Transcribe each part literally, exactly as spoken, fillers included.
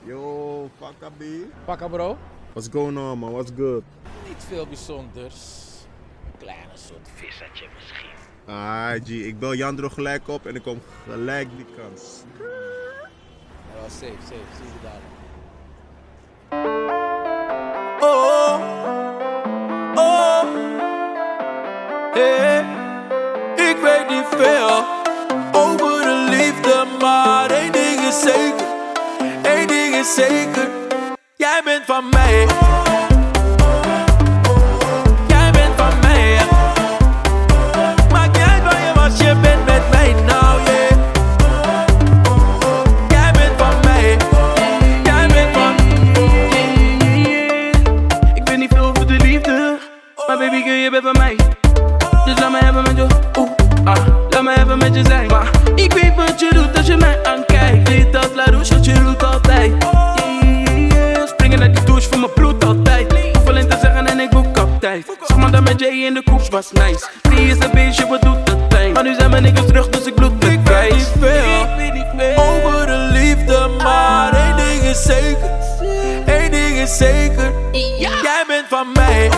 Yo, Fakka B. Pakka bro. What's going on, man? What's good? Niet veel bijzonders. Een kleine soort vissertje misschien. Ah, G, ik bel Jandro gelijk op en ik kom gelijk die kans. Ja, safe, safe. Zie je daar. Oh, oh, hey. Ik weet niet veel over de liefde, maar één ding is zeker. Eén ding is zeker, jij bent van mij. Jij bent van mij. Maakt niet uit waar je was, je bent met mij nou, yeah. Jij bent van mij. Jij bent van. Ik weet niet veel over de liefde, maar baby girl, je bent van mij. Dus laat me hebben met je, oeh, ah. Laat me even met je zijn, maar ik weet wat je doet als je mij aankijkt. Dit als La Rouge, wat je doet altijd. Springen naar die douche voor mijn bloed altijd. Hoeveel in te zeggen en ik boek op tijd. Zeg maar dat met Jay in de koers was nice. Die is een beestje, wat doet dat pijn? Maar nu zijn mijn niggas terug, dus ik bloed met prijs. Ik weet niet veel over de liefde, maar één ding is zeker. Eén ding is zeker, jij bent van mij.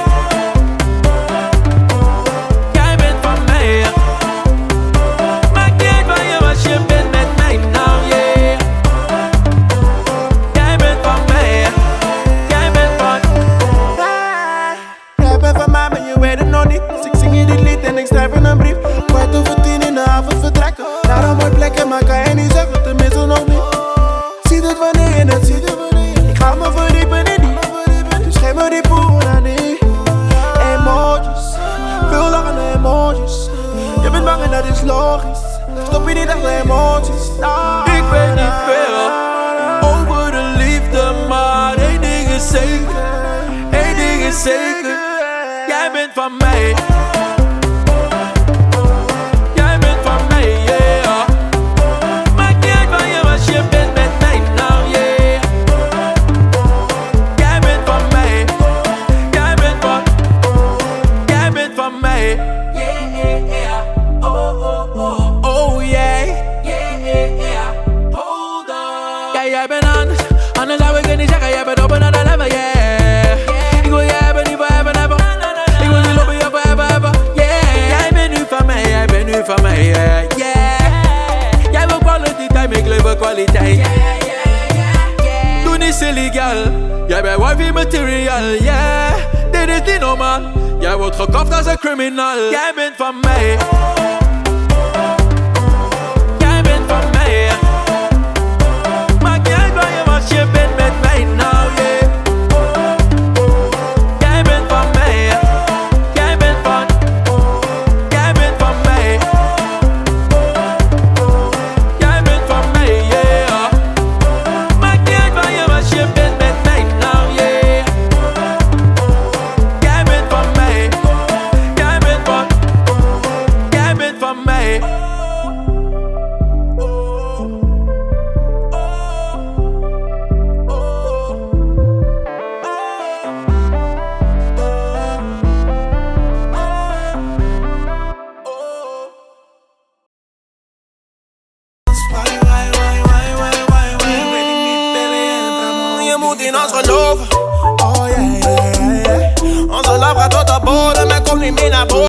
Jij bent van mij. Maakt niet uit waar je was, je bent met mij nou, yeah. Jij bent van mij. Jij bent van. Jij bent van mij, maar je weet het nog niet. Dus ik zing je dit lied en ik schrijf je een brief. Kwart over tien in de avond vertrekken. Naar een mooi plekje, maar kan je niet zeggen, tenminste nog niet. Ziet het wanneer je het ziet. Ik ga me verdiepen in die. Dus geef me die poen aan die. Emojis, veel lachende emojis. Je bent bang en dat is logisch. Stop je niet achter emoties. Ik weet niet veel over de liefde, maar één ding is zeker. Eén ding is zeker, jij bent van mij. Jij bent van mij, yeah. Maakt niet uit waar je was, je bent met mij nou, yeah. Jij bent van mij. Jij bent van. Jij bent van mij. Yeah, yeah, oh, oh, oh. Oh, yeah. Yeah, yeah, hold on. Ja, jij bent anders, anders zou ik het niet zeggen. Jij bent op een ander level, yeah. Ik wil je hebben, niet forever, never. Ik wil je lopen, je forever, ever, yeah. Jij bent nu van mij, jij bent nu van mij, yeah, yeah. Jij wil quality time, ik leef kwaliteit, yeah, yeah, yeah, yeah. Doe niet silly, girl. Jij bent wifey material, yeah. Dit is niet normaal. Jij wordt gekocht als een criminal. Jij bent van mij. Jij bent van mij. Maakt niet uit waar je was, je bent met mij nou, yeah. Jij bent van mij. Jij bent van. Jij bent van mij. Jij bent van mij, yeah. Maakt niet uit waar je was, je bent met mij nou, yeah. Jij bent van mij. Jij bent van. Jij bent van mij. Je moet in ons geloven. Oh yeah, yeah, yeah, yeah. Onze love gaat tot de bodem en komt niet meer naar boven.